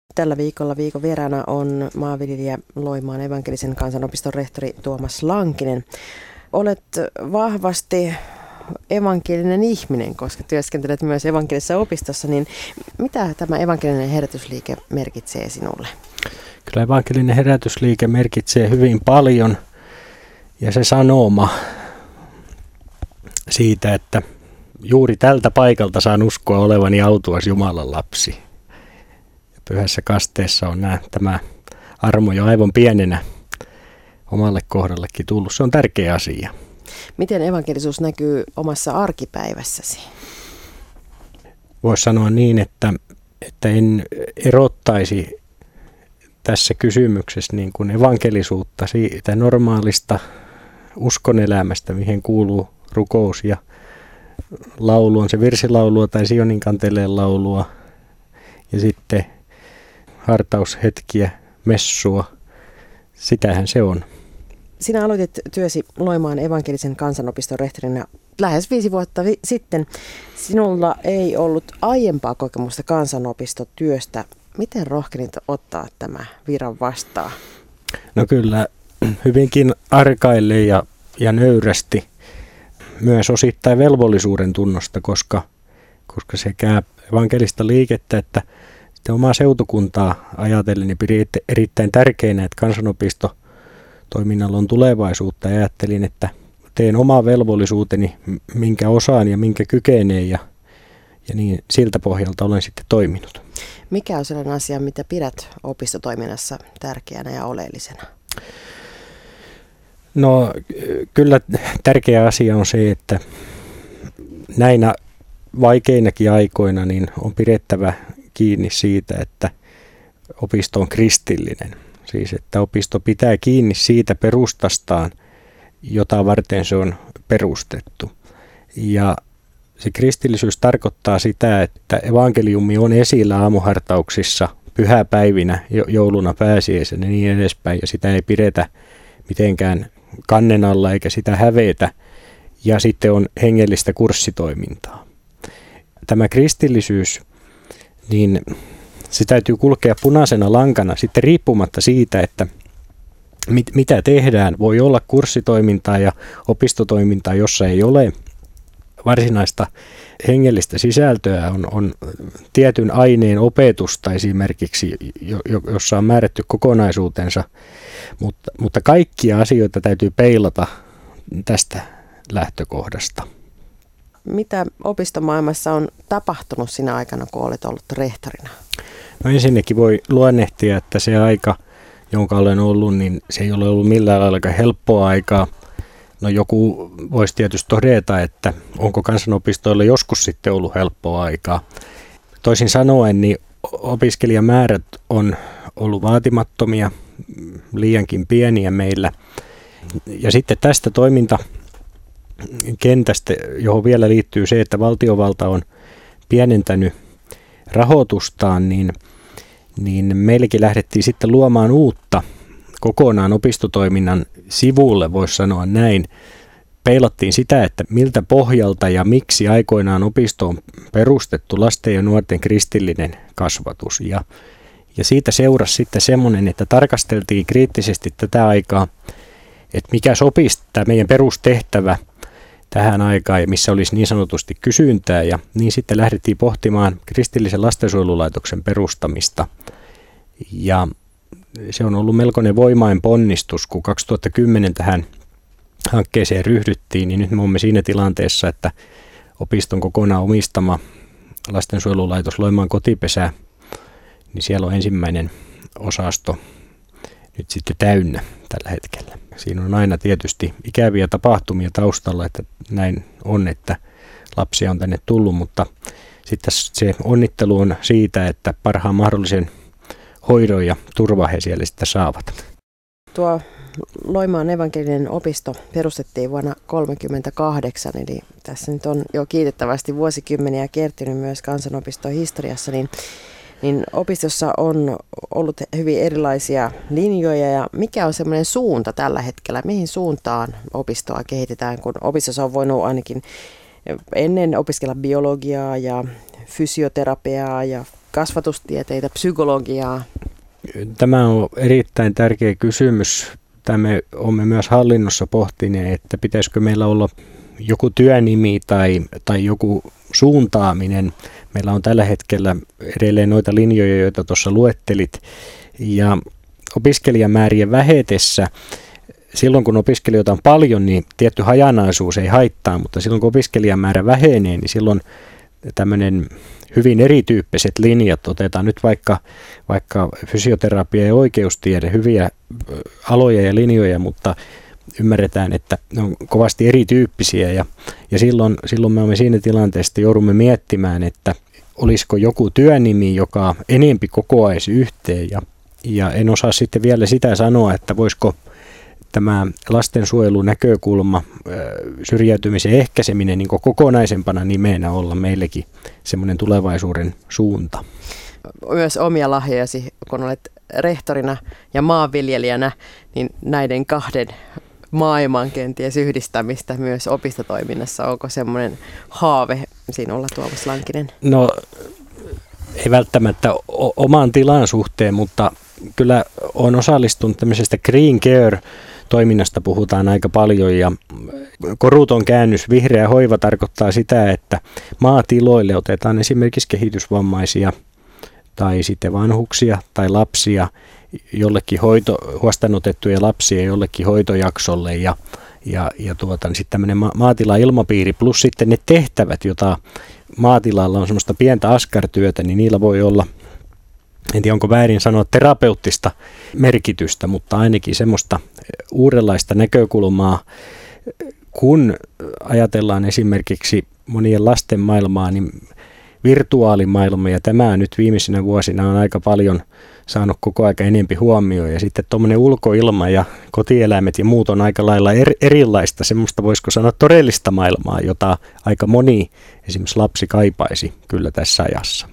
Tällä viikolla viikon vieraana on maanviljelijä Loimaan evankelisen kansanopiston rehtori Tuomas Lankinen. Olet vahvasti evankelinen ihminen, koska työskentelet myös evankelisessa opistossa, niin mitä tämä evankelinen herätysliike merkitsee sinulle? Kyllä evankelinen herätysliike merkitsee hyvin paljon ja se sanoma siitä, että juuri tältä paikalta saan uskoa olevani autuas Jumalan lapsi. Pyhässä kasteessa on tämä armo jo aivan pienenä omalle kohdallekin tullut. Se on tärkeä asia. Miten evankelisuus näkyy omassa arkipäivässäsi? Voisi sanoa niin, että en erottaisi tässä kysymyksessä niin kuin evankelisuutta siitä normaalista uskonelämästä, mihin kuuluu rukous ja laulu, on se virsilaulua tai Sionin kanteleen laulua ja sitten hartaushetkiä, messua. Sitähän se on. Sinä aloitit työsi Loimaan evankelisen kansanopiston rehtorina lähes 5 vuotta sitten. Sinulla ei ollut aiempaa kokemusta kansanopistotyöstä. Miten rohkenit ottaa tämä viran vastaan? No kyllä hyvinkin arkaille ja nöyrästi. Myös osittain velvollisuuden tunnosta, koska sekä evankelista liikettä että omaa seutukuntaa ajatellen niin pidin erittäin tärkeänä, että kansanopistotoiminnalla on tulevaisuutta ja ajattelin, että teen omaa velvollisuuteni, minkä osaan ja minkä kykeneen ja niin siltä pohjalta olen sitten toiminut. Mikä on sellainen asia, mitä pidät opistotoiminnassa tärkeänä ja oleellisena? No kyllä tärkeä asia on se, että näinä vaikeinakin aikoina niin on pidettävä kiinni siitä, että opisto on kristillinen. Siis että opisto pitää kiinni siitä perustastaan, jota varten se on perustettu. Ja se kristillisyys tarkoittaa sitä, että evankeliumi on esillä aamuhartauksissa pyhäpäivinä, jouluna, pääsiäisenä ja niin edespäin. Ja sitä ei pidetä mitenkään kannen alla eikä sitä hävetä. Ja sitten on hengellistä kurssitoimintaa. Tämä kristillisyys, niin se täytyy kulkea punaisena lankana sitten riippumatta siitä, että mitä tehdään. Voi olla kurssitoimintaa ja opistotoimintaa, jossa ei ole varsinaista hengellistä sisältöä, on tietyn aineen opetusta esimerkiksi, jossa on määrätty kokonaisuutensa, mutta kaikkia asioita täytyy peilata tästä lähtökohdasta. Mitä opistomaailmassa on tapahtunut sinä aikana, kun olet ollut rehtorina? No ensinnäkin voi luonnehtia, että se aika, jonka olen ollut, niin se ei ole ollut millään lailla helppoa aikaa. No joku voisi tietysti todeta, että onko kansanopistoilla joskus sitten ollut helppoa aikaa. Toisin sanoen, niin opiskelijamäärät on ollut vaatimattomia, liiankin pieniä meillä. Ja sitten tästä toimintakentästä, johon vielä liittyy se, että valtiovalta on pienentänyt rahoitustaan, niin meillekin lähdettiin sitten luomaan uutta kokonaan opistotoiminnan sivulle, voisi sanoa näin. Peilattiin sitä, että miltä pohjalta ja miksi aikoinaan opisto on perustettu lasten ja nuorten kristillinen kasvatus. Ja siitä seurasi sitten semmoinen, että tarkasteltiin kriittisesti tätä aikaa, että mikä sopisi tämä meidän perustehtävä tähän aikaan ja missä olisi niin sanotusti kysyntää. Ja niin sitten lähdettiin pohtimaan kristillisen lastensuojelulaitoksen perustamista. Ja se on ollut melkoinen voimain ponnistus, kun 2010 tähän hankkeeseen ryhdyttiin, niin nyt me olemme siinä tilanteessa, että opiston kokonaan omistama lastensuojelulaitos Loimaan kotipesä, niin siellä on ensimmäinen osasto nyt sitten täynnä tällä hetkellä. Siinä on aina tietysti ikäviä tapahtumia taustalla, että näin on, että lapsia on tänne tullut, mutta sitten se onnittelu on siitä, että parhaan mahdollisen hoidon ja turva he siellä sitten saavat. Tuo Loimaan evankelinen opisto perustettiin vuonna 1938, eli tässä nyt on jo kiitettävästi vuosikymmeniä kertynyt myös kansanopiston historiassa, niin opistossa on ollut hyvin erilaisia linjoja ja mikä on semmoinen suunta tällä hetkellä, mihin suuntaan opistoa kehitetään, kun opistossa on voinut ainakin ennen opiskella biologiaa ja fysioterapiaa ja kasvatustieteitä, psykologiaa? Tämä on erittäin tärkeä kysymys. Tämä me olemme myös hallinnossa pohtineet, että pitäisikö meillä olla joku työnimi tai joku suuntaaminen. Meillä on tällä hetkellä edelleen noita linjoja, joita tuossa luettelit. Ja opiskelijamäärien vähetessä, silloin kun opiskelijoita on paljon, niin tietty hajanaisuus ei haittaa, mutta silloin kun opiskelijamäärä vähenee, niin silloin tämmöinen hyvin erityyppiset linjat, otetaan nyt vaikka fysioterapia ja oikeustiede, hyviä aloja ja linjoja, mutta ymmärretään, että ne on kovasti erityyppisiä ja silloin me olemme siinä tilanteessa, että joudumme miettimään, että olisiko joku työnimi, joka enempi kokoaisi yhteen ja en osaa sitten vielä sitä sanoa, että voisiko tämä lastensuojelunäkökulma, syrjäytymisen ehkäiseminen niin kokonaisempana nimenä olla meillekin semmoinen tulevaisuuden suunta. Myös omia lahjojasi, kun olet rehtorina ja maanviljelijänä, niin näiden kahden maailman kenties yhdistämistä myös opistotoiminnassa. Onko semmoinen haave sinulla, Tuomas Lankinen? No ei välttämättä oman tilan suhteen, mutta kyllä olen osallistunut tämmöisestä Green Care-toiminnasta puhutaan aika paljon ja koruton käännös vihreä hoiva tarkoittaa sitä, että maatiloille otetaan esimerkiksi kehitysvammaisia tai sitten vanhuksia tai lapsia jollekin huostaanotettuja lapsia jollekin hoitojaksolle ja sitten tämmöinen maatilailmapiiri plus sitten ne tehtävät, joita maatilalla on semmoista pientä askartyötä, niin niillä voi olla, en tiedä onko väärin sanoa terapeuttista merkitystä, mutta ainakin semmoista uudenlaista näkökulmaa, kun ajatellaan esimerkiksi monien lasten maailmaa, niin virtuaalimaailma ja tämä nyt viimeisinä vuosina on aika paljon saanut koko aika enempi huomioon ja sitten tuommoinen ulkoilma ja kotieläimet ja muut on aika lailla erilaista, semmoista voisiko sanoa todellista maailmaa, jota aika moni esimerkiksi lapsi kaipaisi kyllä tässä ajassa.